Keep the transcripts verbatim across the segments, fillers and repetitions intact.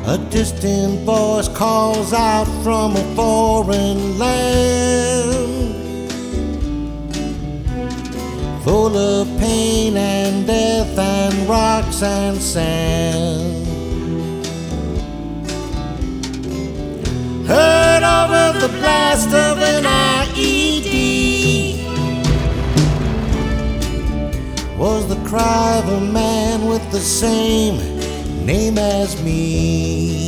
A distant voice calls out from a foreign land, full of pain and death and rocks and sand. Heard over the blast of an I E D was the cry of a man with the same name as me.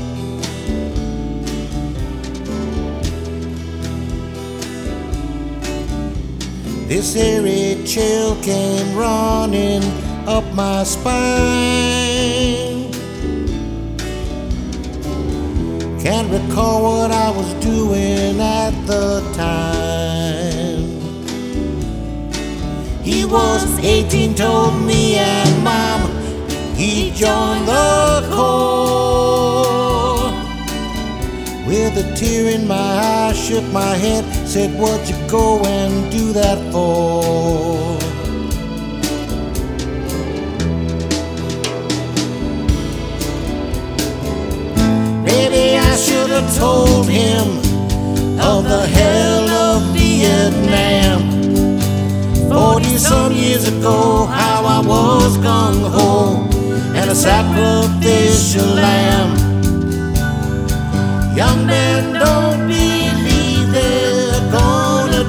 This eerie chill came running up my spine. Can't recall what I was doing at the time. He was eighteen, told me, and Mom, he joined the Corps. With a tear in my eye, shook my head, said, "What'd you go and do that for?" Maybe I should have told him of the hell of Vietnam. Forty some years ago, how I was gung-ho and a sacrificial lamb. Young men don't believe they're gonna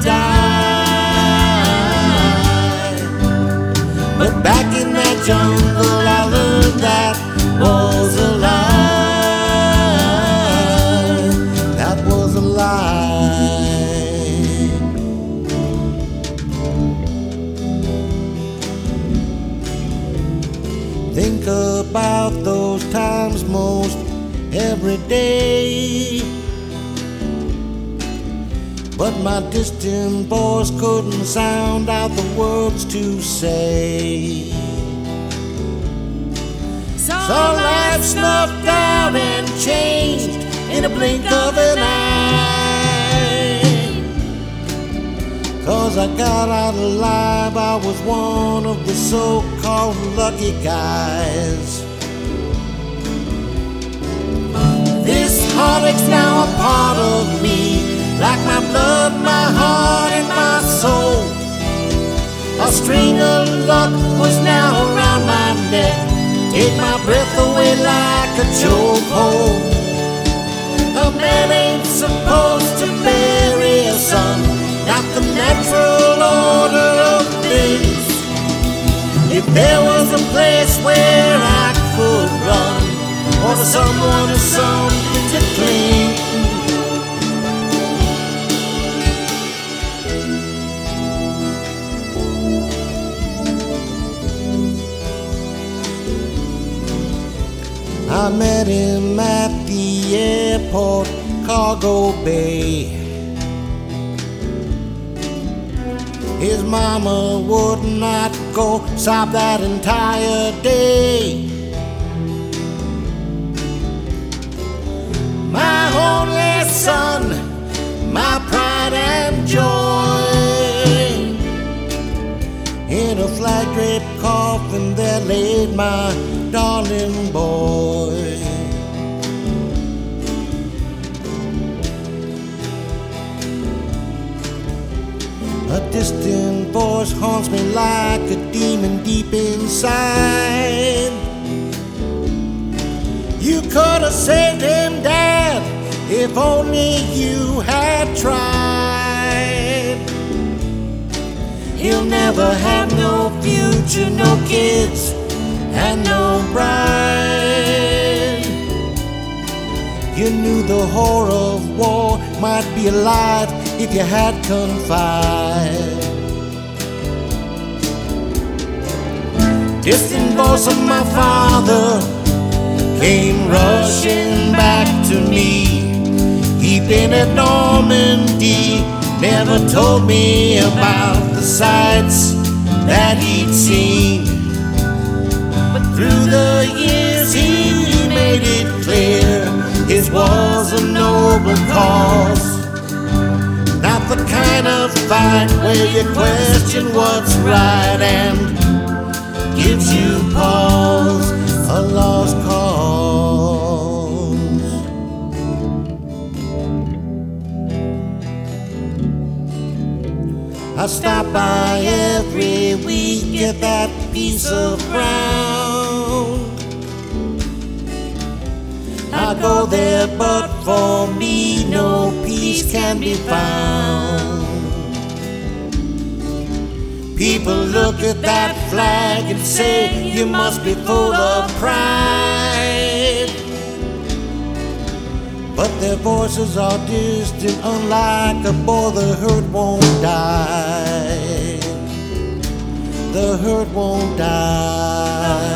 die, but back in that jungle I learned that was a lie. That was a lie. Think about those times most every day, but my distant voice couldn't sound out the words to say. Saw life snuffed out and changed in a blink of an eye. 'Cause I got out alive, I was one of the so-called lucky guys. This heartache's now a part of me, like my blood, my heart, and my soul. A string of luck was now around my neck, take my breath away like a chokehold. A man ain't supposed to bury a son, not the natural order of things. If there was a place where I could run, or to someone or something to cling. I met him at the airport, Cargo Bay. His mama would not go, sobbed that entire day. My only son, my pride and joy. In a flag-draped coffin there laid my darling boy. A distant voice haunts me like a demon deep inside. You could have saved him, Dad, if only you had tried. He'll never have no future, no kids, and no bride. You knew the horror of war, might be alive if you had confide. Distant voice of my father came rushing back to me. He'd been at Normandy, never told me about the sights that he'd seen. But through the years he made it clear his was a noble cause. Not the kind of fight where you question what's right and gives you pause, a lost cause. I stop by every week, get that piece of ground. I go there, but for me no peace can be found. People look at that flag and say, you must be full of pride. But their voices are distant, unlike a boy, the hurt won't die. The hurt won't die.